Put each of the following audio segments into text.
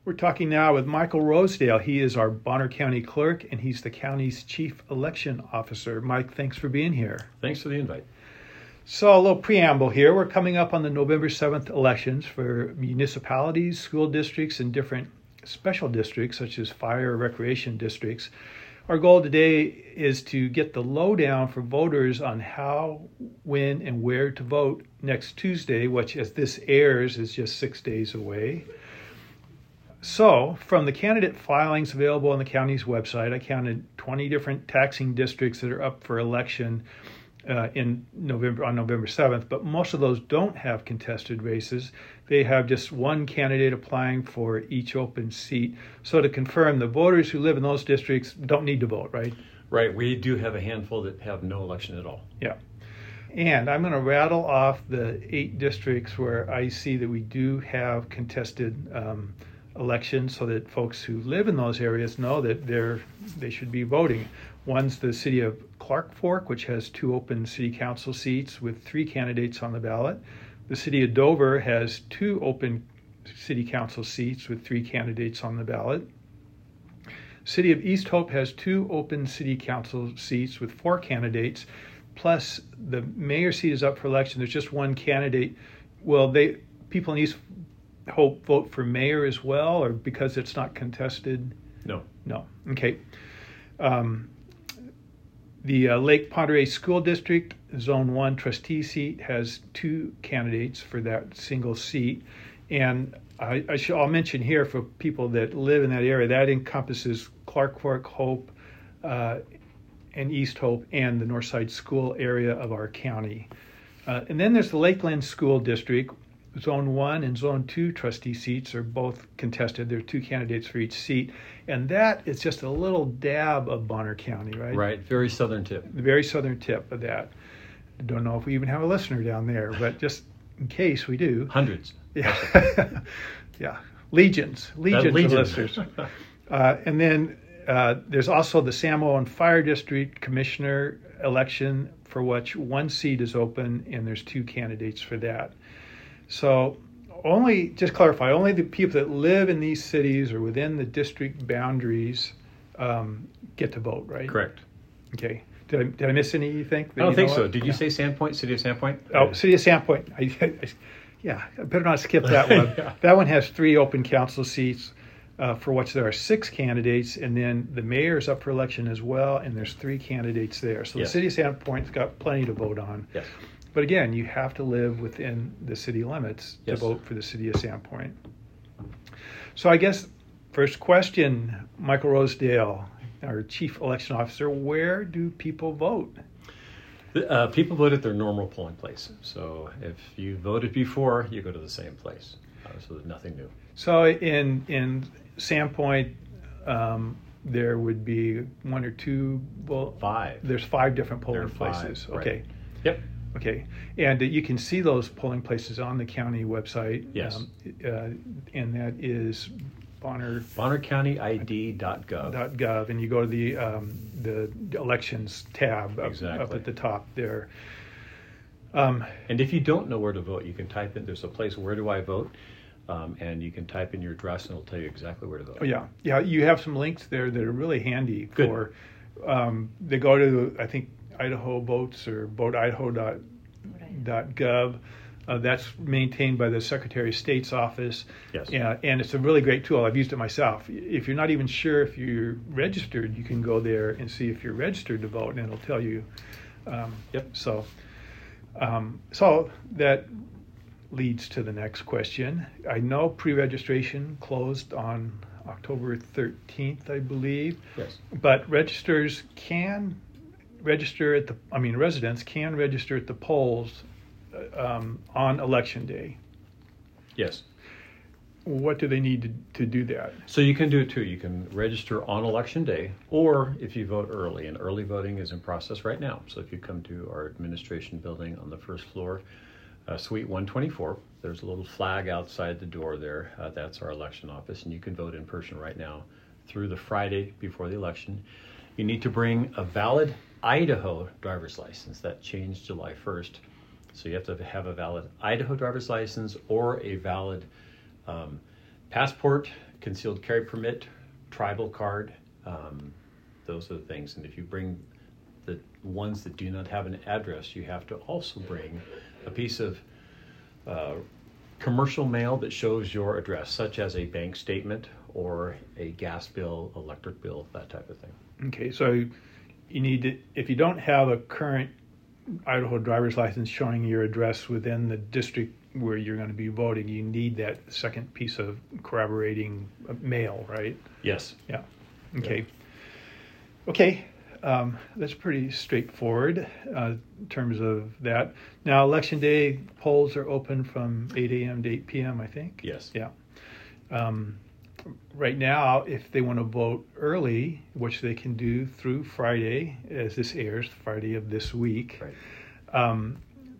We're talking now with Michael Rosedale. He is our Bonner County Clerk, and he's the county's Chief Election Officer. Mike, thanks for being here. Thanks for the invite. So a little preamble here. We're coming up on the November 7th elections for municipalities, school districts, and different special districts, such as fire or recreation districts. Our goal today is to get the lowdown for voters on how, when, and where to vote next Tuesday, which, as this airs, is just 6 days away. So, from the candidate filings available on the county's website, I counted 20 different taxing districts that are up for election on November 7th, but most of those don't have contested races. They have just one candidate applying for each open seat. So to confirm, the voters who live in those districts don't need to vote, right? Right. We do have a handful that have no election at all. Yeah. And I'm going to rattle off the 8 districts where I see that we do have contested elections so that folks who live in those areas know that they should be voting. One's the city of Clark Fork, which has 2 open city council seats with 3 candidates on the ballot. The city of Dover has 2 open city council seats with 3 candidates on the ballot. City of East Hope has 2 open city council seats with 4 candidates, plus the mayor seat is up for election. There's just one candidate. Well, people in East Hope vote for mayor as well, or because it's not contested? No. Okay. The Lake Ponderay School District Zone 1 trustee seat has 2 candidates for that single seat. And I'll mention here for people that live in that area, that encompasses Clark Fork, Hope, and East Hope, and the Northside School area of our county. And then there's the Lakeland School District. Zone 1 and Zone 2 trustee seats are both contested. There are 2 candidates for each seat. And that is just a little dab of Bonner County, right? Right. Very southern tip. The very southern tip of that. I don't know if we even have a listener down there, but just in case we do. Hundreds. Yeah. Yeah. Legions of listeners. And then there's also the Samoan Fire District Commissioner election, for which 1 seat is open, and there's 2 candidates for that. So just clarify, only the people that live in these cities or within the district boundaries get to vote, right? Correct. Okay. Did I miss any, you think? I don't think so. Did you say Sandpoint, City of Sandpoint? Oh, City of Sandpoint. Yeah, I better not skip that one. Yeah. That one has 3 open council seats, for which there are 6 candidates, and then the mayor is up for election as well, and there's 3 candidates there. So Yes. The City of Sandpoint's got plenty to vote on. Yes. But again, you have to live within the city limits to Yes. vote for the City of Sandpoint. So I guess first question, Michael Rosedale, our Chief Election Officer, where do people vote? People vote at their normal polling place. So if you voted before, you go to the same place. So there's nothing new. So in Sandpoint, there would be 1 or 2. Well, 5. There's 5 different There polling are 5, places. right. Okay. Yep. Okay, and you can see those polling places on the county website. Yes. And that is BonnerCountyID.gov. and you go to the elections tab up Exactly. at the top there. And if you don't know where to vote, you can type in, there's a place, where do I vote? And you can type in your address and it'll tell you exactly where to vote. Oh, yeah. You have some links there that are really handy. Good. For, they go to, I think, Idaho Votes or voteidaho.gov. That's maintained by the Secretary of State's office. Yes. And it's a really great tool. I've used it myself. If you're not even sure if you're registered, you can go there and see if you're registered to vote, and it'll tell you. Yep. So that leads to the next question. I know pre-registration closed on October 13th, I believe. Yes. But residents can register at the polls on election day. Yes. What do they need to do that? So you can do it too. You can register on election day, or if you vote early, and early voting is in process right now. So if you come to our administration building on the first floor, Suite 124, there's a little flag outside the door there. That's our election office, and you can vote in person right now through the Friday before the election. You need to bring a valid Idaho driver's license. That changed July 1st. So you have to have a valid Idaho driver's license or a valid passport concealed carry permit, tribal card, those are the things. And if you bring the ones that do not have an address, you have to also bring a piece of commercial mail that shows your address, such as a bank statement or a gas bill, electric bill, that type of thing. Okay, so you need to, if you don't have a current Idaho driver's license showing your address within the district where you're going to be voting, you need that second piece of corroborating mail, right? Yes. Yeah. Okay. Okay. That's pretty straightforward in terms of that. Now, Election Day polls are open from 8 a.m. to 8 p.m., I think. Yes. Yeah. Right now, if they want to vote early, which they can do through Friday, as this airs, Friday of this week, right.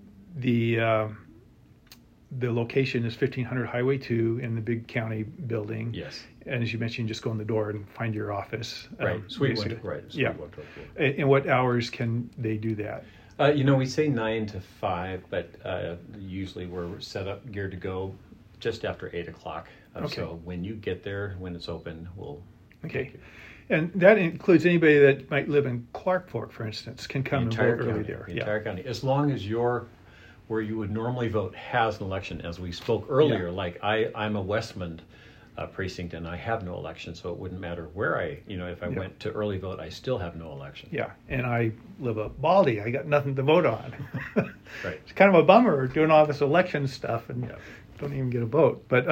The location is 1500 Highway 2 in the big county building. Yes. And as you mentioned, just go in the door and find your office. Right. Suite one. Right. Suite Yeah. 124. And what hours can they do that? We say 9 to 5, but usually we're set up, geared to go just after 8 o'clock. Okay. So when you get there, when it's open, we'll Okay. take you. And that includes anybody that might live in Clark Fork, for instance, can come and entire vote early county, there. the entire county, as long as where you would normally vote has an election. As we spoke earlier, like I'm a Westmond precinct and I have no election, so it wouldn't matter where if I went to early vote, I still have no election. Yeah, and I live up Baldy. I got nothing to vote on. Right. It's kind of a bummer doing all this election stuff and don't even get a vote. But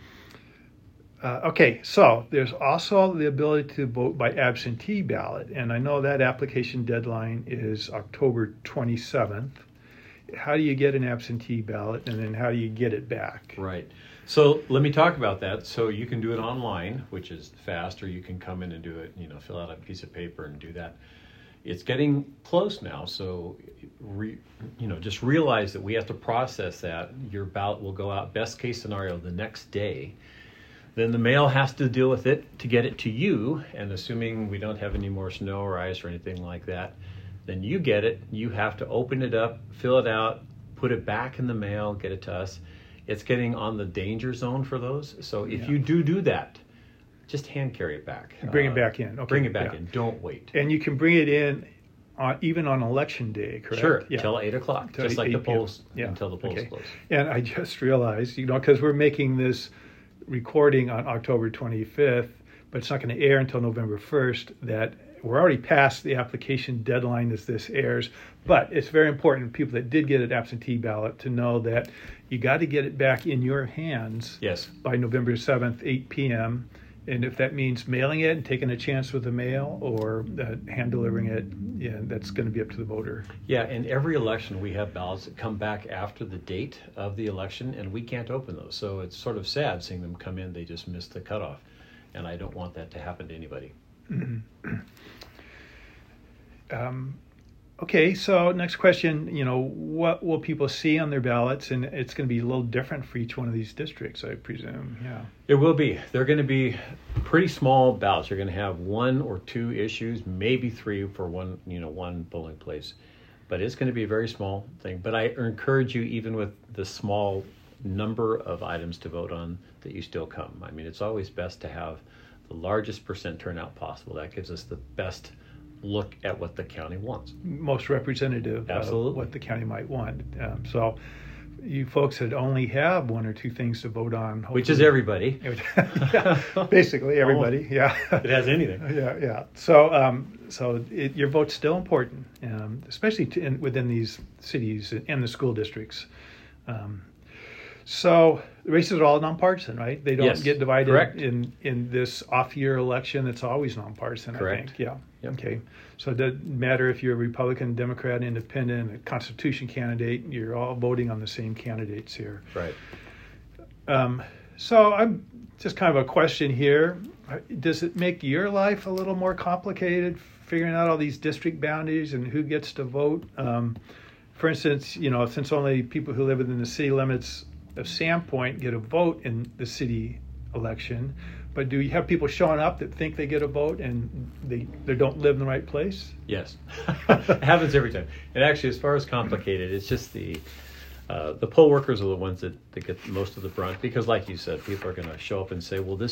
okay, so there's also the ability to vote by absentee ballot, and I know that application deadline is October 27th. How do you get an absentee ballot, and then how do you get it back? Right. So let me talk about that. So you can do it online, which is fast, or you can come in and do it, fill out a piece of paper and do that. It's getting close now, so just realize that we have to process that. Your ballot will go out, best case scenario, the next day. Then the mail has to deal with it to get it to you, and assuming we don't have any more snow or ice or anything like that, then you get it. You have to open it up, fill it out, put it back in the mail, get it to us. It's getting on the danger zone for those. So if you do that, just hand carry it back. Bring it back in. Okay. Bring it back in. Don't wait. And you can bring it in even on election day, correct? Sure. Till 8 o'clock, Till just like the 8 p.m. polls, until the polls close. And I just realized, because we're making this recording on October 25th, but it's not going to air until November 1st, that we're already past the application deadline as this airs. But it's very important, people that did get an absentee ballot, to know that you got to get it back in your hands by November 7th, 8 p.m. And if that means mailing it and taking a chance with the mail or hand delivering it, that's going to be up to the voter. Yeah, and every election we have ballots that come back after the date of the election, and we can't open those. So it's sort of sad seeing them come in. They just missed the cutoff. And I don't want that to happen to anybody. Mm-hmm. Okay, so next question, what will people see on their ballots? And it's going to be a little different for each one of these districts, I presume. Yeah. It will be. They're going to be pretty small ballots. You're going to have 1 or 2 issues, maybe 3 for one polling place. But it's going to be a very small thing. But I encourage you, even with the small number of items to vote on, that you still come. I mean, it's always best to have the largest percent turnout possible. That gives us the best look at what the county wants. Most representative of what the county might want. So you folks that only have 1 or 2 things to vote on. Which is everybody. Basically everybody, It has anything. Yeah. So your vote's still important, especially within these cities and the school districts. So the races are all nonpartisan, right? They don't get divided in this off-year election. It's always nonpartisan, Correct. I think. Yeah. Yep. Okay. So it doesn't matter if you're a Republican, Democrat, Independent, a Constitution candidate. You're all voting on the same candidates here. Right. So I'm just kind of a question here. Does it make your life a little more complicated figuring out all these district boundaries and who gets to vote? For instance, since only people who live within the city limits of Sandpoint get a vote in the city election, but do you have people showing up that think they get a vote and they don't live in the right place? Yes. It happens every time. And actually, as far as complicated, it's just the poll workers are the ones that get most of the brunt, because like you said, people are going to show up and say, well, this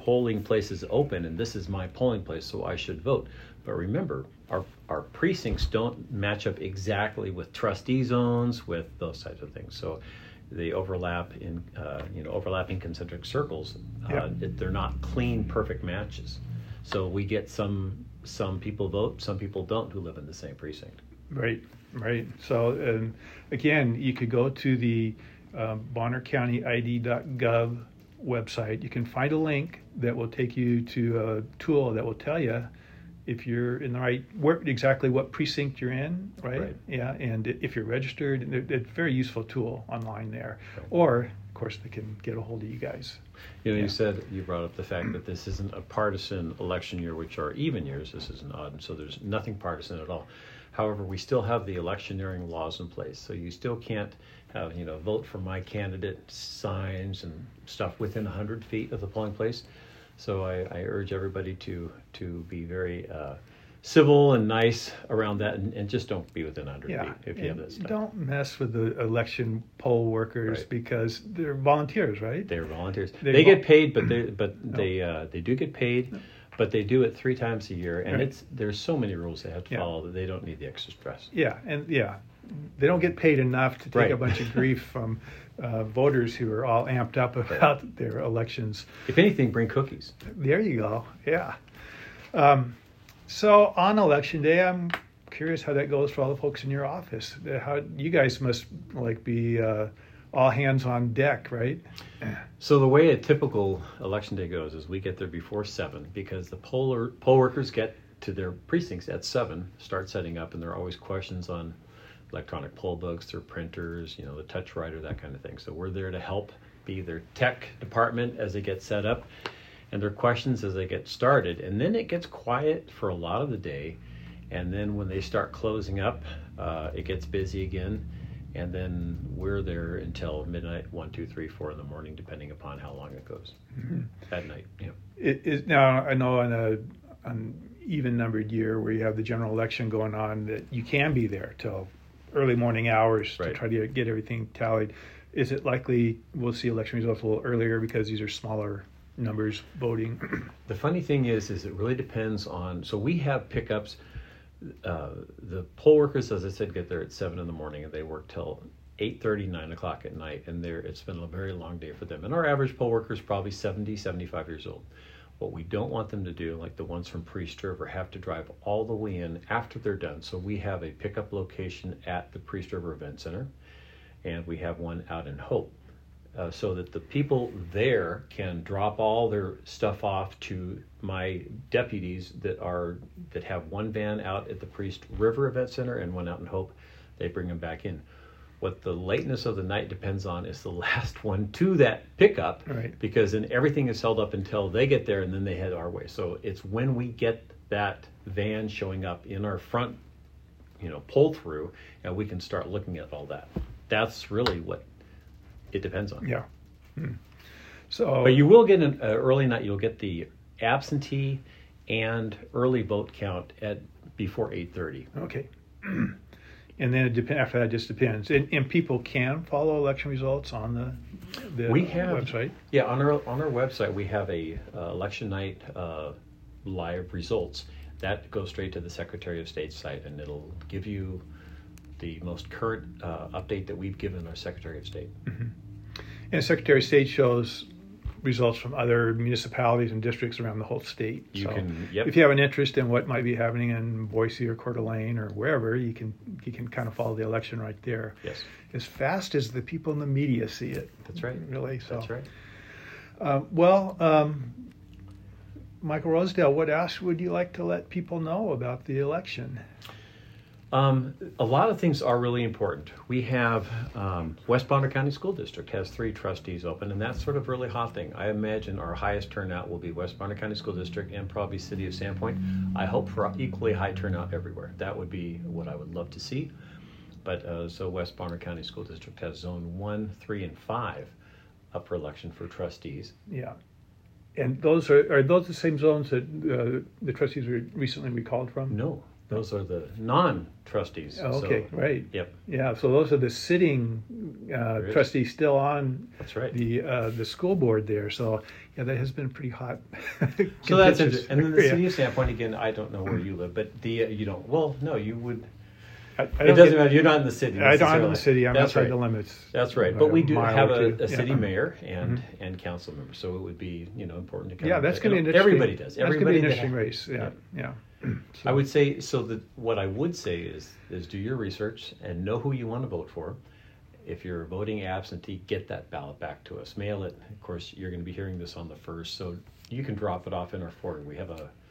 polling place is open and this is my polling place, so I should vote. But remember, our precincts don't match up exactly with trustee zones, with those types of things. So they overlap in overlapping concentric circles. They're not clean, perfect matches. So we get some people vote, some people don't who live in the same precinct. Right. So again, you could go to the BonnerCountyID.gov website. You can find a link that will take you to a tool that will tell you if you're in the exactly what precinct you're in, right? Yeah, and if you're registered. It's a very useful tool online there. Right. Or, of course, they can get a hold of you guys. You brought up the fact that this isn't a partisan election year, which are even years. This is an odd, so there's nothing partisan at all. However, we still have the electioneering laws in place, so you still can't have, vote for my candidate signs and stuff within 100 feet of the polling place. So I urge everybody to be very civil and nice around that, and just don't be within 100 feet if you have that stuff. Don't mess with the election poll workers because they're volunteers, right? They're volunteers. They get paid, but they do get paid, but they do it 3 times a year, and there's so many rules they have to follow that they don't need the extra stress. They don't get paid enough to take a bunch of grief from voters who are all amped up about their elections. If anything, bring cookies. There you go. Yeah. So on election day, I'm curious how that goes for all the folks in your office. How you guys must be all hands on deck, right? So the way a typical election day goes is we get there before 7 because the poll workers get to their precincts at 7, start setting up, and there are always questions on electronic poll books, their printers, the touch writer, that kind of thing. So we're there to help be their tech department as they get set up and their questions as they get started. And then it gets quiet for a lot of the day. And then when they start closing up, it gets busy again. And then we're there until midnight, 1, 2, 3, 4 in the morning, depending upon how long it goes at night. It is, now, I know on an even-numbered year where you have the general election going on that you can be there till early morning hours to try to get everything tallied. Is it likely we'll see election results a little earlier because these are smaller numbers voting? The funny thing is it really depends on, so we have pickups. The poll workers, as I said, get there at 7 in the morning and they work till 8:30, 9 o'clock at night, and it's been a very long day for them. And our average poll worker is probably 70, 75 years old. What we don't want them to do, like the ones from Priest River, have to drive all the way in after they're done. So we have a pickup location at the Priest River Event Center, and we have one out in Hope, so that the people there can drop all their stuff off to my deputies that have one van out at the Priest River Event Center and one out in Hope. They bring them back in. What the lateness of the night depends on is the last one to that pickup, because then everything is held up until they get there and then they head our way. So it's when we get that van showing up in our front, pull through, and we can start looking at all that. That's really what it depends on. Yeah. So, but you will get an early night. You'll get the absentee and early vote count at before 8:30. Okay. And then after that, it just depends. And people can follow election results on the website? Yeah, on our website, we have a election night live results. That goes straight to the Secretary of State's site, and it'll give you the most current update that we've given our Secretary of State. Mm-hmm. And Secretary of State shows results from other municipalities and districts around the whole state. If you have an interest in what might be happening in Boise or Coeur d'Alene or wherever, you can kind of follow the election right there. Yes. As fast as the people in the media see it. That's right. Really. So. That's right. Michael Rosedale, what else would you like to let people know about the election? A lot of things are really important. We have West Bonner County School District has 3 trustees open, and that's sort of a really hot thing. I imagine our highest turnout will be West Bonner County School District and probably City of Sandpoint. I hope for equally high turnout everywhere. That would be what I would love to see. But so West Bonner County School District has Zone 1, 3, and 5 up for election for trustees. Yeah. And those are those the same zones that the trustees were recently recalled from? No. Those are the non-trustees. Oh, okay, So, right. Yep, Yeah, so those are the sitting is. trustees still on that's right. the school board there. So yeah, that has been pretty hot. So that's contentious it. And then the area. city standpoint, again, I don't know where you live, but you don't. Well, no, you would. I It don't doesn't get- matter. You're not in the city. I don't. I'm in the necessarily. city. I'm That's outside right. the limits. That's right. About But we a do mile have or two. a city Yeah. mayor and council members, so it would be important to. Kind Yeah, of- that's going to be an interesting. Everybody does. That's going to be an Everybody interesting that- race. Yeah, yeah. I would say so. That what I would say is do your research and know who you want to vote for. If you're voting absentee, get that ballot back to us. Mail it. Of course, you're going to be hearing this on the 1st, so you can drop it off in our forwarding. We have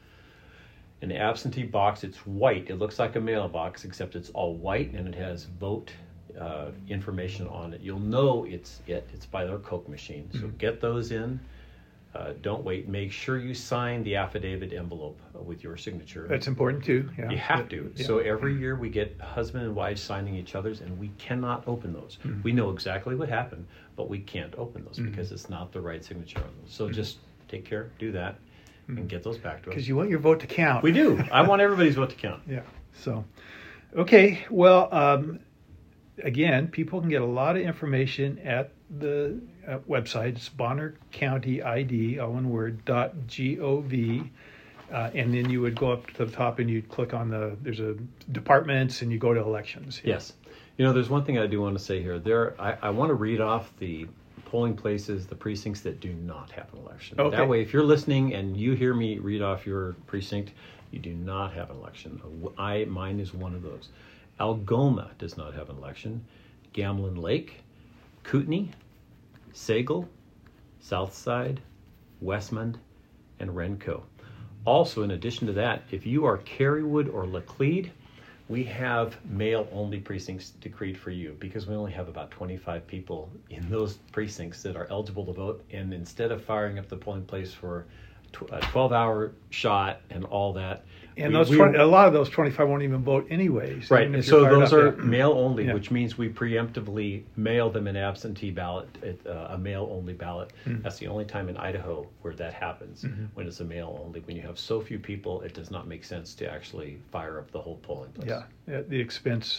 an absentee box. It's white. It looks like a mailbox, except it's all white and it has vote information on it. You'll know it's by their Coke machine. So get those in. Don't wait. Make sure you sign the affidavit envelope with your signature. That's important too. Yeah. You have to. Yeah. So every year we get husband and wife signing each other's, and we cannot open those. We know exactly what happened, but we can't open those because it's not the right signature on those. So just take care, do that, and get those back to us. Because you want your vote to count. We do. I want everybody's vote to count. Yeah. So, okay. Well, again, people can get a lot of information at the website. It's Bonner County ID, all one word, .gov. And then you would go up to the top and you'd click on there's a departments and you go to elections. Yes. There's one thing I do want to say here. I want to read off the polling places, the precincts that do not have an election. Okay. That way, if you're listening and you hear me read off your precinct, you do not have an election. Mine is one of those. Algoma does not have an election. Gamblin Lake, Kootenai, Sagal, Southside, Westmond, and Renko. Also, in addition to that, if you are Carywood or Laclede, we have mail-only precincts decreed for you because we only have about 25 people in those precincts that are eligible to vote. And instead of firing up the polling place for a 12-hour shot and all that, And a lot of those 25 won't even vote anyways. right. even And if you're so fired those up. are Yeah. mail only, Yeah. which means we preemptively mail them an absentee ballot, a mail only ballot. That's the only time in Idaho where that happens, when it's a mail only. When you have so few people, it does not make sense to actually fire up the whole polling place. Yeah, at the expense.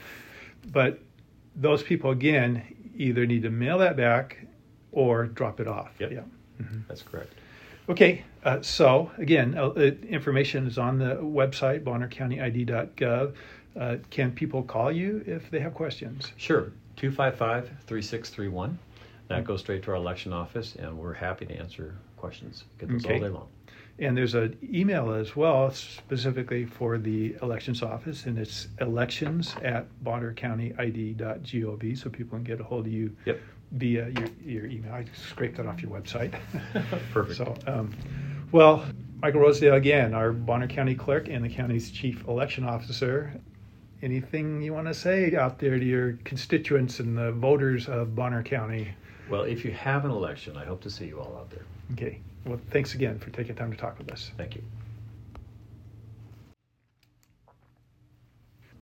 But those people, again, either need to mail that back or drop it off. Yep. Yeah. That's correct. Okay, so again, information is on the website, bonnercountyid.gov. Can people call you if they have questions? Sure. 255-3631. That goes straight to our election office, and we're happy to answer questions. Get those all Okay. day long. And there's an email as well, specifically for the elections office, and it's elections@bonnercountyid.gov, so people can get a hold of you Yep. via your email. I scraped that off your website. Perfect. So, well, Michael Rosedale again, our Bonner County Clerk and the county's Chief Election Officer. Anything you want to say out there to your constituents and the voters of Bonner County? Well, if you have an election, I hope to see you all out there. Okay. Well, thanks again for taking time to talk with us. Thank you.